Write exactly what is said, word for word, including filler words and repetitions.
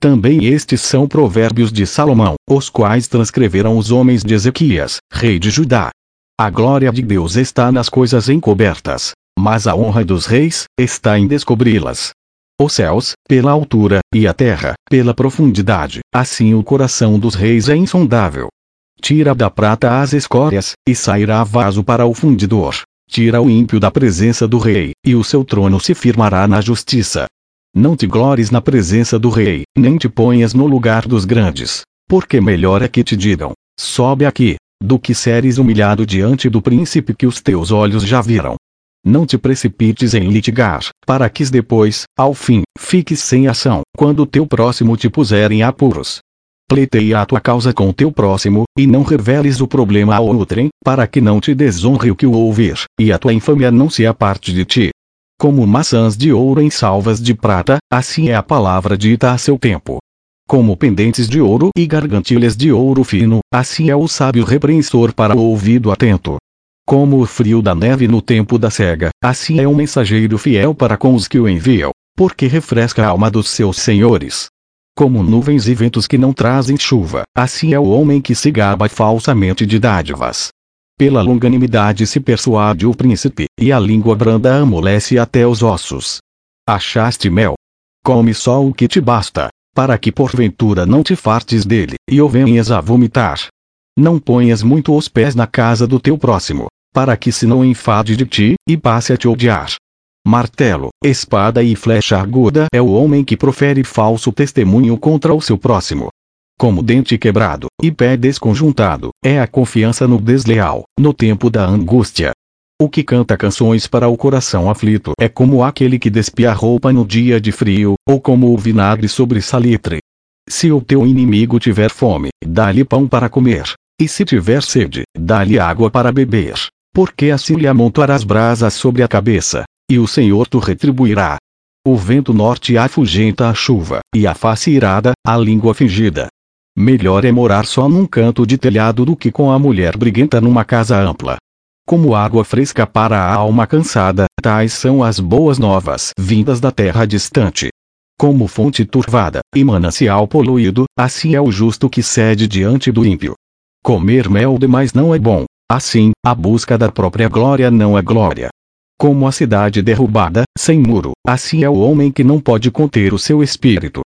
Também estes são provérbios de Salomão, os quais transcreveram os homens de Ezequias, rei de Judá. A glória de Deus está nas coisas encobertas, mas a honra dos reis está em descobri-las. Os céus, pela altura, e a terra, pela profundidade, assim o coração dos reis é insondável. Tira da prata as escórias, e sairá vaso para o fundidor. Tira o ímpio da presença do rei, e o seu trono se firmará na justiça. Não te glores na presença do rei, nem te ponhas no lugar dos grandes, porque melhor é que te digam, sobe aqui, do que seres humilhado diante do príncipe que os teus olhos já viram. Não te precipites em litigar, para que depois, ao fim, fiques sem ação, quando o teu próximo te puser em apuros. Pleiteia a tua causa com o teu próximo, e não reveles o problema ao outrem, para que não te desonre o que o ouvir, e a tua infâmia não se aparte de ti. Como maçãs de ouro em salvas de prata, assim é a palavra dita a seu tempo. Como pendentes de ouro e gargantilhas de ouro fino, assim é o sábio repreensor para o ouvido atento. Como o frio da neve no tempo da cega, assim é um mensageiro fiel para com os que o enviam, porque refresca a alma dos seus senhores. Como nuvens e ventos que não trazem chuva, assim é o homem que se gaba falsamente de dádivas. Pela longanimidade se persuade o príncipe, e a língua branda amolece até os ossos. Achaste mel? Come só o que te basta, para que porventura não te fartes dele, e o venhas a vomitar. Não ponhas muito os pés na casa do teu próximo, para que se não enfade de ti, e passe a te odiar. Martelo, espada e flecha aguda é o homem que profere falso testemunho contra o seu próximo. Como dente quebrado, e pé desconjuntado, é a confiança no desleal, no tempo da angústia. O que canta canções para o coração aflito é como aquele que despia a roupa no dia de frio, ou como o vinagre sobre salitre. Se o teu inimigo tiver fome, dá-lhe pão para comer, e se tiver sede, dá-lhe água para beber, porque assim lhe amontoarás brasas sobre a cabeça, e o Senhor tu retribuirá. O vento norte afugenta a chuva, e a face irada, a língua fingida. Melhor é morar só num canto de telhado do que com a mulher briguenta numa casa ampla. Como água fresca para a alma cansada, tais são as boas novas vindas da terra distante. Como fonte turvada, e manancial poluído, assim é o justo que cede diante do ímpio. Comer mel demais não é bom, assim, a busca da própria glória não é glória. Como a cidade derrubada, sem muro, assim é o homem que não pode conter o seu espírito.